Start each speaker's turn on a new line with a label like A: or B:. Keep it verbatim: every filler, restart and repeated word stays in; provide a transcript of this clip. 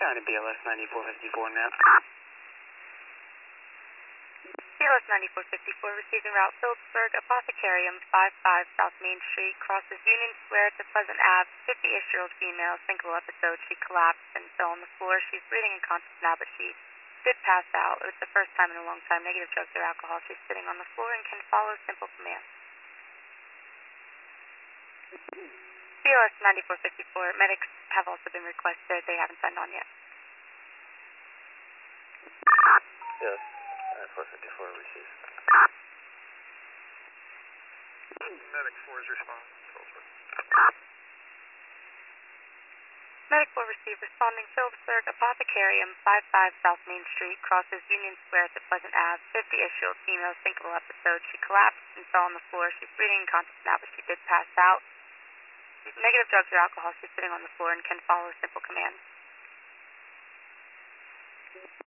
A: County B L S ninety-four fifty-four now.
B: B L S ninety-four fifty-four receiving route Phillipsburg, Apothecarium, five five South Main Street, crosses Union Square to Pleasant Ave, fifty-ish-year-old female, single episode, she collapsed and fell on the floor. She's breathing and conscious now, but she did pass out. It was the first time in a long time, negative drugs or alcohol. She's sitting on the floor and can follow simple commands. B L S ninety-four fifty-four, medics have also been requested. They haven't signed on yet.
A: Yes, ninety-four fifty-four received.
C: Medic four is responding.
B: Medic four received responding Phillipsburg, Apothecarium, five five South Main Street, crosses Union Square to Pleasant Ave, fifty-ish-year-old female, single episode. She collapsed and fell on the floor. She's breathing and conscious now, but she did pass out. Negative drugs or alcohol. She's sitting on the floor and can follow simple commands.